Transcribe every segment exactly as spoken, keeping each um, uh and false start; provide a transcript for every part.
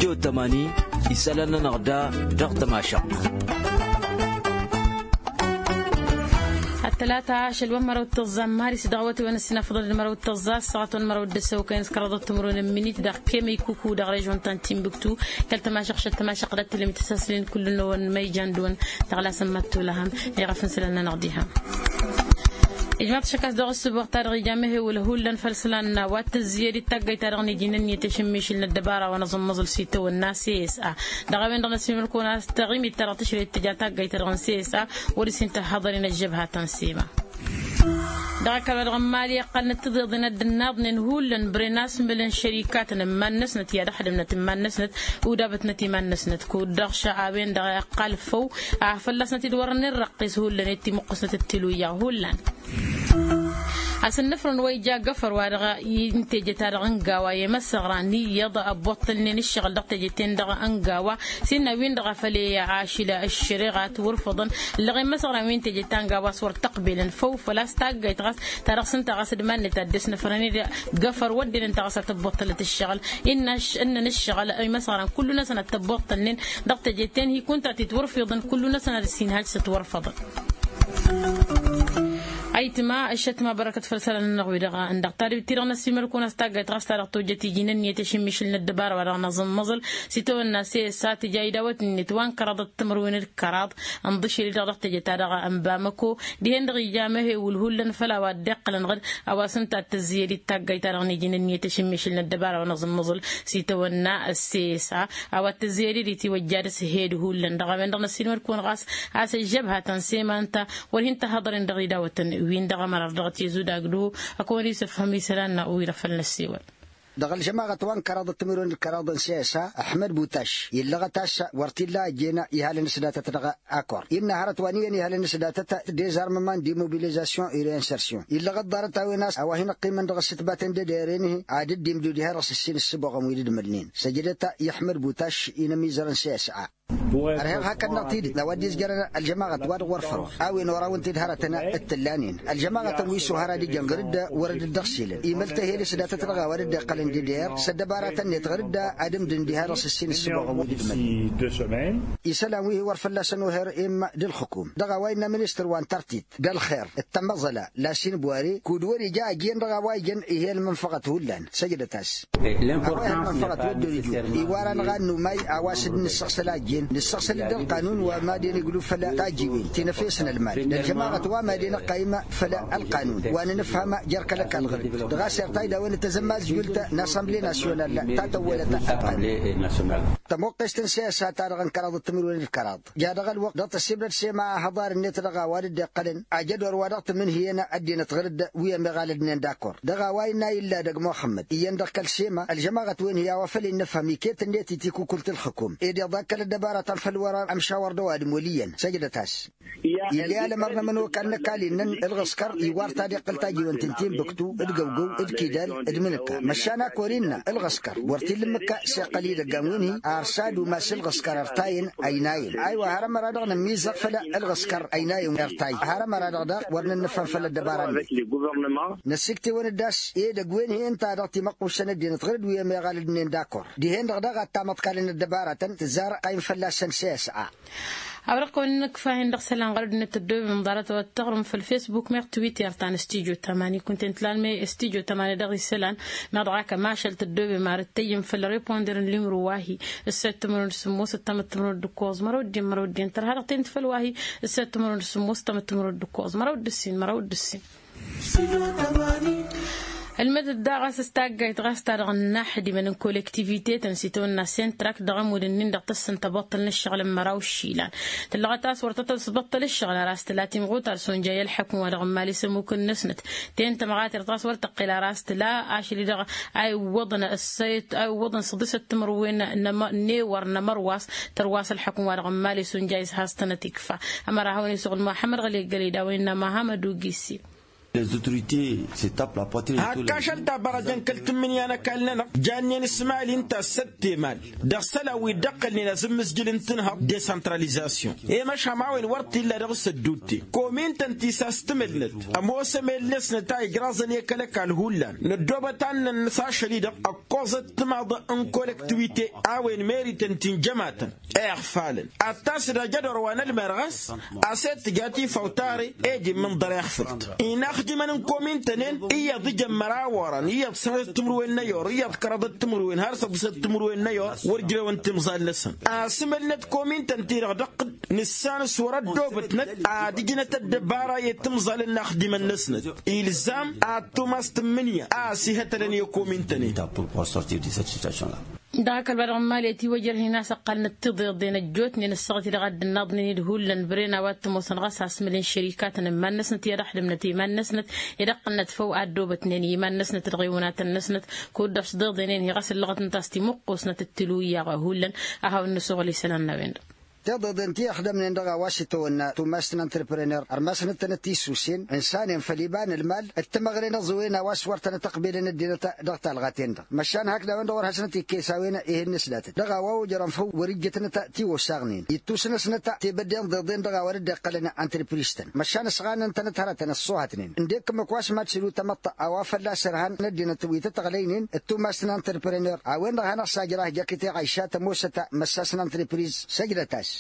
استديو التماني يسألنا نغدا ضغط ماشق الثلاثة عشر ومرة التظام مارس دعوتي ونسينا فضل المرة التظاس ساعة مرة الدسو كان سكرادة تمرون منيت دق كيمي كوكو دق ريجون تانتين بكتو كل تماشق شت تماشق قدرت اللي متسلسلين كل نون ميجان دون تغلا سمتو لهم يغفن سلنا نغديها إجماع شكاس دغ السبورتار غيامه والهولن فلسلان وات الزيادة تجي ترغني جنن يتشمش الدبارة ونظم مزل سيتو والناس يسأ دغوين دغ نسمي الكونا استغيمي ترى تشري الاتجاه تجي ترغن سيسأ ورسين تحضرين الجبهة تنسيمة دعك الغمالي قال نتضيض ند الناض نهولن بريناس ملن شركات ما نسنت يا دحد من ما نسنت ودابت نتي ما نسنت كود دغ شعابين دغ قال فو فلسنت دورن الرقيس هولن يتي مقصنت التلوية هولن أصل نفرن ويجا قفر وارغا ينتج تارغ انقاوا يمسغراني يضع بطلني نشغل دقت جتين دغ انقاوا سينا وين دغ فلي عاشلة الشريغات ورفضن لغي مسغران وين تجي تانقاوا صور تقبل فو فلا استاقا يتغاس تارغ سنتا غاسد مان نتدس نفرني قفر ودي ننتغاسة تبطلة الشغل إن إن نشغل أي مسغران كلنا سنة تبطلن دقت جتين هي كنت تتورفضن كلنا سنة السينهاج ستورفضن أيتما الشتما بركة فلسلة النغوي دغا عندك طالب تيرنا سيمر كون استاغ تغستار توجتي جنن يتشمش الدبار ولا نظم مزل سيتو الناس سات جاي دوت نتوان كراد التمرين الكراد انضش لي دغ تجتا دغا امبامكو دي هندغي جامه والهولن فلا ودق لنغد اواسنت التزيدي تاغ ترغني جنن يتشمش الدبار ولا نظم مزل سيتو الناس سا او التزيدي دي توجد سهيد هولن دغا عندنا سيمر كون غاس اس الجبهه تنسيما انت وهنت حضر دغي دوت وين دغا مرة دغتي زودا قدو أكون يسفهمي سلالنا ويرفلنا السيول دغل جماعة وان كراد تمرون الكراد سياسة أحمد بوتاش يلغى تاش ورتيلا جينا يهال نسدات تدغى أكور إن هرتوانيا يهال نسدات ديزارممان ديموبيليزاسيون إيرينسيرسيون يلغى دارت أويناس أو هنا قيمة دغ ستباتن ديرينه عادد ديمدو ديها رأس السين السبوغ مويد مدنين سجدتا يحمد بوتاش إنمي زرن سياسة أرهب هكذا نطيد نوديز جرنا الجماعة وار ورفرو أو إن وراون تدهرتنا التلانين الجماعة ويسو هرادي جنجرد ورد الدخسيل إيملته هي لسدات ترغى ورد قلن دير سدبارة نتغرد عدم دندهار السين السبوغ مودد من يسلاموه ورفلا سنوهر إما دالحكوم دغوينا منستر وان ترتيت دالخير التمظلة لاسين بواري كودوري جاء جين دغواي جن هي المنفقة هولان سجدتاس أولا المنفقة ودريجو إيوارا غانو ماي أواسد نسخسلا جين نستغسل القانون وما دين يقولوا فلا تاجيوين تنفيسنا المال الجماعة وما دين قائمة فلا القانون وانا نفهم جرك لك الغرب دغاسر تايدا وين تزماز قلت ناسمبلي ناسيونال لا تاتولت تموقش تنسياسة تارغن كراض التمرون الكراض جا دغ الوقت دغت السبرت سيما هضار النت دغا وارد قلن اجد ورودت من هينا ادينا تغرد ويا مغالدنا داكور دغا واينا الا دغ محمد يندق السيما الجماعة وين هي وفل نفهم كيت النت تيكو كلت الحكوم اذا ذاك الدبارة فالورا أمشاور دواد موليا سجدتاس يلي على مرنا منو كان كالين الغسكر يوار تاريخ التاجي وانتنتين بكتو ادقوقو ادكيدال ادمنكا مشانا كورينا الغسكر ورتي لمكا سيقليل القاموني ارساد وماس الغسكر ارتاين ايناين ايوه هرم رادغنا ميزق فلا الغسكر ايناين ارتاي هرم رادغ ورنا نفهم فلا الدباران نسكتي وين الداس ايه دقوين هي انت دغتي مقوش سندين تغرد ويا ما غالد نين داكور دي هين دغدغه تامت كالين الدباره تزار قايم فلا سنسيس أبرقوا إنك فاهم دخسلان غرد نتدوب من ضارته والتغرم في الفيسبوك مير تويتر تان استيجو تماني كنت انتلان مي استيجو تماني دغي سلان مدعاك ماشل تدوب مارتين في الريبوندر اللي مرواه الست مرون السمو ستة تمرون الدكوز مرود دين مرود دين ترى هذا تنت في الواهي الست مرون السمو ستة تمرون الدكوز مرود السين مرود السين المدد داغس استاغ يتغاس تارغ الناحدي من الكوليكتيفيتي تنسيتو الناس سنتراك دغم ودنين دقتسن تبطل الشغل مراو الشيلان تلغتاس ورتطل سبطل الشغل راس تلاتي مغوتر سون جاي الحكم ودغم مالي سمو كن نسنت تين تمغاتر طاس ورتقي راس تلا اشلي دغ اي وضن السيت اي وضن صديسه تمروين نما نيور نمرواس ترواس الحكم ودغم مالي سون جاي هاستنا تكفى اما راهوني سوق محمد غلي قلي داوين ما همدو قيسي les autorités se tapent la poitrine. هكاشل تبرجن كلت مني أنا كلنا جاني نسمع لي أنت ست مال دخل ويدقلني لازم مسجل انتنها ديسنتراليزاسيون إيه مش هماوي الورد إلا رغس الدوتي كومين تنتي ساستملت أموسم اللسنة تاي جرازن يكلك على الهولان ندوبة تان النساش ليدا أقوزت تماض ان كولكتويتي أوين ميري تنتين جماعة إيه فعلا التاس رجدر وانا المرغس أسيت جاتي فوتاري إيجي من ضريح فلت إن أخدي من كومين تنين إيا ضي مراورا إيا بسنة تمروين نيور إيا بكرادة تمروين هارسة بسنة تمروين نيور ورجلو انت مزال لسن أسملنت كومين تنتي رغدق نسان سورة دوبتنت أديجنة الدبارة يتمزال النخدي من نسنت إلزام أتوماس تمنيا أسيهة لن يكومين تنين داك البرغ مالتي وجر هنا سقلنا التضيض دين الجوت نين الصغت لغد الناض نين الهولن برينا واتموسن غاس اسملين شركاتنا ما نسنت يرح لمنتي ما نسنت يدقنا تفو عدوبت نين ما نسنت الغيونات النسنت كود صديق دينين هي غاس اللغة نتاستي مقوسنة التلوية غهولن أهو النسوغ اللي سلامنا وين تضد انتي اخدم من دغا واشتو ان توماسن انتربرينور ارماسن تنتي سوسين انسان فليبان المال التمغرين زوينا واسورتن تقبيلن الدين دغت الغاتين مشان هكذا وندور حسنتي كيساوينا ايه النسلات دغا واو جرم فو ورجتنا تي وساغنين يتوسن سنتا تبدين ضدين دغا ورد قلنا انتربريستن مشان سغان انت نتهرتن الصوهتنين انديك مكواس ما تشلو تمط اوافلا سرهان ندين تويت تغلينين التوماسن انتربرينور اوين دغا نصاجراه جاكيتي عيشات موستا مساسن انتربريز سجلتاس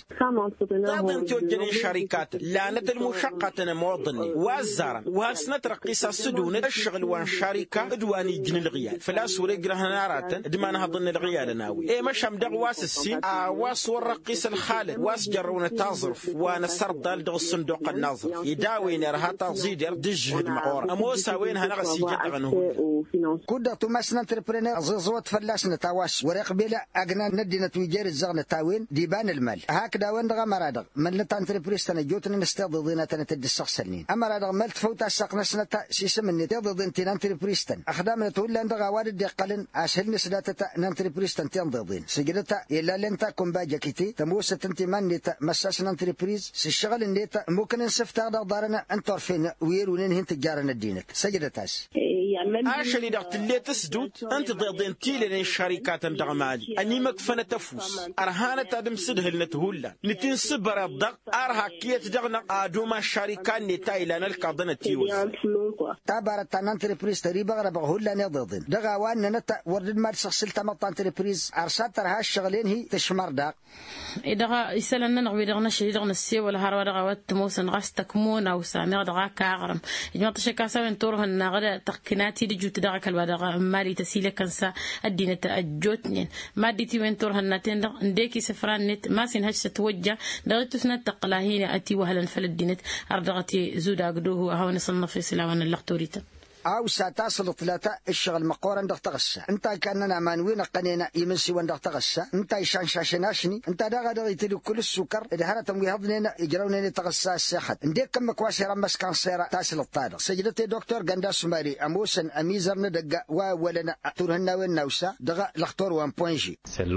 تظن توجني شركات لانت المشقة موضني وازارا وهسنت رقيسة السدون الشغل وان شركة ادواني جن الغيال فلا سوري قرهنا نارات ادمان هضن الغيال ناوي اي مش همدغ واس السين واس والرقيس الخالد واس جرون تازرف وانا سردال دغ الصندوق الناظر يداوي نرها تغزيدر دجهد معور اموسا وين هنغسي جد غنهو كودا توماس انتربرينور زوزوت فلاس نتاواش ورق بلا اغنا ندينا تويجير الزغن تاوين ديبان المال هكذا وين دغا مرادغ من لتا انتربريس تنا جوتنا نستضينا تنا تدسخ سنين اما رادغ ملت فوت ساقنا سنتا سيسم اني تضد انت انتربريس تن اخدام تقول لان دغا وارد يقلن اسهل نسدات انتربريس تن تنضدين سجلتا الا لنتا كون باجكيتي تموست انت من مساسنا انتربريس الشغل نيتا ممكن نسفت دارنا انت عارفين ويرونين هن تجارنا دينك سجلتاس عشان إذا قلت تسدود أنت ضدين تيلين الشركات مدغمالي أني مكفنة تفوس أرهانة تدم سدهل نتهولا نتين سبر الضغط أرها كيت دغنا أدوما الشركات نتايلان الكاضنة تيوز تابارت تان انتربريز تريبا غربا هولا نضدين دغا وان نتا ورد مال شخص تمط انتربريز أرسات ترها الشغلين هي تشمر داق إذا يسألنا نغوي دغنا شري دغنا السي ولا هروا دغا واتموسن غاستك مونا وسامي دغا كاغرم إجمع تشكاسا وانتورهن غدا تقناتي دي جوت دغا كالبادغا مالي تسيلة كنسا الدينة الجوتنين ما ديتي وانتورهن ناتين دغ نديكي سفران نت ما سين هش توجه دغتو سنة تقلاهين أتي وهلا فلدينة أردغتي زودا قدوه هاو نصنف في سلاوان اللقطوريتا أو ساتصل ثلاثة الشغل مقورا دغ تغسى أنت كأننا مانوين قنينا يمسي وان دغ تغسى أنت يشان شاشناشني أنت دغ دغ يتلو كل السكر إذا هرتم ويهضنين يجرونين تغسى الساحة نديك كم كواسي رمس كان سيرا تاسل الطارق سجلتي دكتور غندا سماري أموسن أميزر ندق وولنا تورهنا وين نوسا دغ لختور وان بوينجي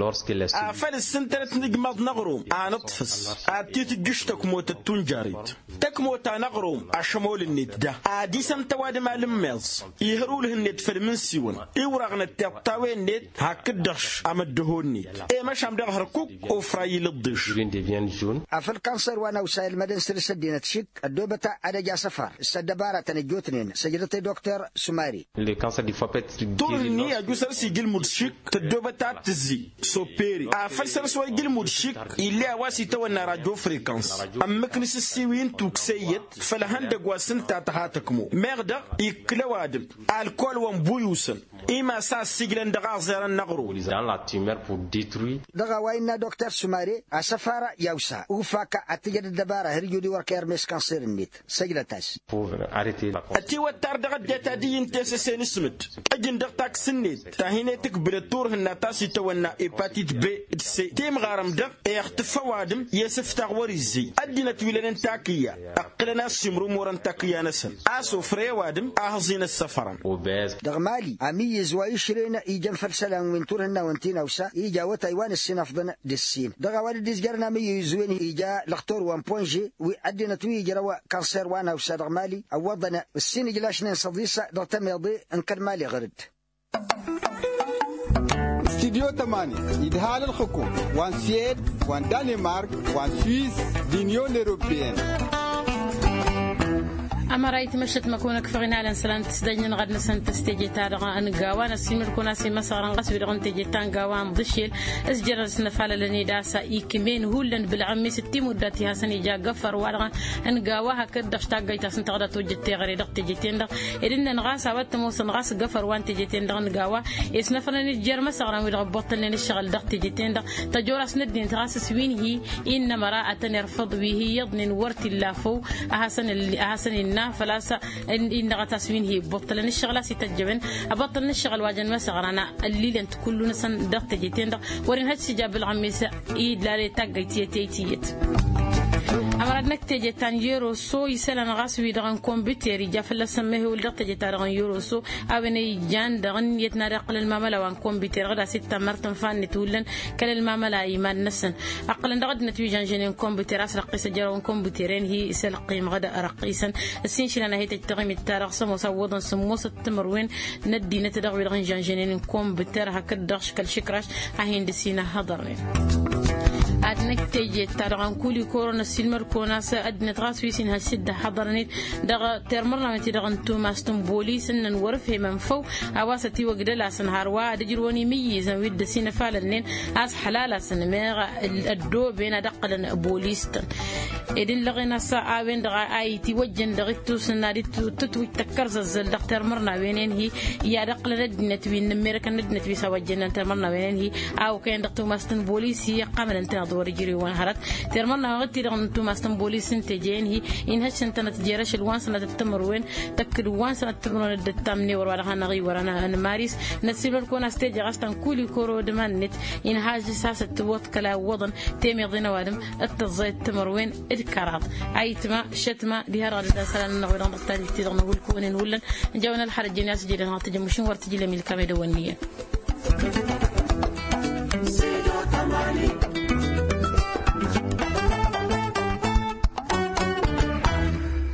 أفل السنترت نجمض نغروم أنطفس أتيت جشتك موت التنجاريت تكموت نغروم أشمول النت ده أدي سنتواد معلم يهرول هنيت فرمن سيون يورغنا التطاوين نيت هكدش امدهون نيت اي مش ام دغهر كوك او فراي للدش افل كانسر وانا وسائل مدن سلسة دينة شيك الدوبة ادجا سفر السدبارة تنجوتنين سجلتي دكتور سماري دورني اجو سرسي جل مدشيك الدوبة تزي سوبيري افل سرسوا جل مدشيك اللي اواسي تونا راديو فريكانس امكنس السيوين توكسيت فلهندق واسنتا تهاتكمو مغدا يكلا وادم الكول ومبويوسن إما ساس سجلن دغا زيران نغرو دغا وإنا دكتور سماري السفارة يوسا وفاكا أتجد الدبارة هرجو دي وركير ميس كانسير النيت سجلتاش أتي واتار دغا ديتا دي انتس سين سمت أجن دغتاك سنيت تاهيني تكبر التور هنا تاسي تونا إباتيت بي سي تيم غارم دغ اختفا وادم يسف تغوري زي أدينا تويلن تاكيا أقلنا سمرو موران تاكيا نسن آسو فري وادم أهزي زين السفران وبس دغمالي أمي زواي شرينا إيجان فرسلان من تورنا وانتينا وسا إيجا وتايوان السنة فضنا دسين دغوالي ديزجرنا مي يزوين إيجا لختور وان بونجي وعدنا توي جروا كانسير وانا وسا دغمالي أوضنا السنة جلاشنا صديسة دغتم يضي انكر مالي غرد استديو تمانية إدهال الحكومة وان سيد وان دنمارك وان سويس دينيون أوروبيين أما رأيت مشت مكونة كفرنا على سلام تسدين غد نسن تستجي تارغا أن جوان السمر كنا سي مسارن قصبي رغن تجي تان جوان ضشيل أسجر سنفعل لني داسا إيكمين هولن بالعمي ستي مدتي هسن يجا قفر ورغا أن جواها كد اشتاق جيت سن تغدا توجد تغري دق تجي تندق إذن نغاس عبت موسن غاس قفر وان تجي تندق نجوا يسنفعل نجر مسارن ويربط لنا الشغل دق تجي تندق تجور سندين تغاس سوين هي إن مراءة يرفض به يضن ورت اللافو أحسن أحسن فلاسا إن غتاسوين هي بطلنا الشغلة ستجبن أبطلنا الشغل واجن ما سغرنا الليل أنت كلنا سن دقت جيتين دق ورين هاد سجاب العميسة إيد لا تجيتي تيتيت أمرنا نكتج تان يورو سو يسألنا غاسوي دغن كمبيوتر يجافل سميه ولدت جتارغن يورو سو أبني جان دغن يتنارقل الماملا وان كمبيوتر غدا ستة مرتن فان تولن كل الماملا إيمان نسن أقل دغد نتويجان جنين كمبيوتر أسرق قيس جرون كمبيوترين هي سلقيم غدا رقيسا السين شلنا هي تجتغم التاريخ سمو سوضن سموس التمروين ندي نتدغوي دغن جان جنين كمبيوتر هكذا دغش كل شكراش هين دسينا هضرين أدنك تيجي ترى كل كورونا السلمر كوناس أدنى تغاس ويسين هالسدة حضرني دغ ترمرنا من تدغن توماستون بوليس إن نورف من فو أواستي وجدلا سنهاروا دجروني ميز ويد سين فعلنين أس حلال سنمير الدو بين دقلن بوليستن إذن لغينا ساعة بين دغ أي توجن دغتو سنادي تتوي تكرز الزل دغ ترمرنا بينين هي يا دقلن ندنة بين أمريكا ندنة بيسا وجنا ترمرنا بينين هي أو كان دغ توماستون بوليس هي قامنا انتنا ورجري وان هرت ترمنا غتي رغم توماستون بوليس تجين هي إن هالشن تنتجرش الوان سنة التمروين تكل وان سنة تمرون الدتامني ورا هنغي ورانا أنا ماريس نسيب الكون استيج غستن كل كورو دمانت إن هاج ساسة توت كلا وضن تيمي ضنا وادم التزايد تمروين الكرات أيتما شتما بهرا لدسالنا نغيران بطالي تيضنا والكون ولا جونا الحرج الناس جيران هاتجمشون ورتجي لمن الكاميرا والنية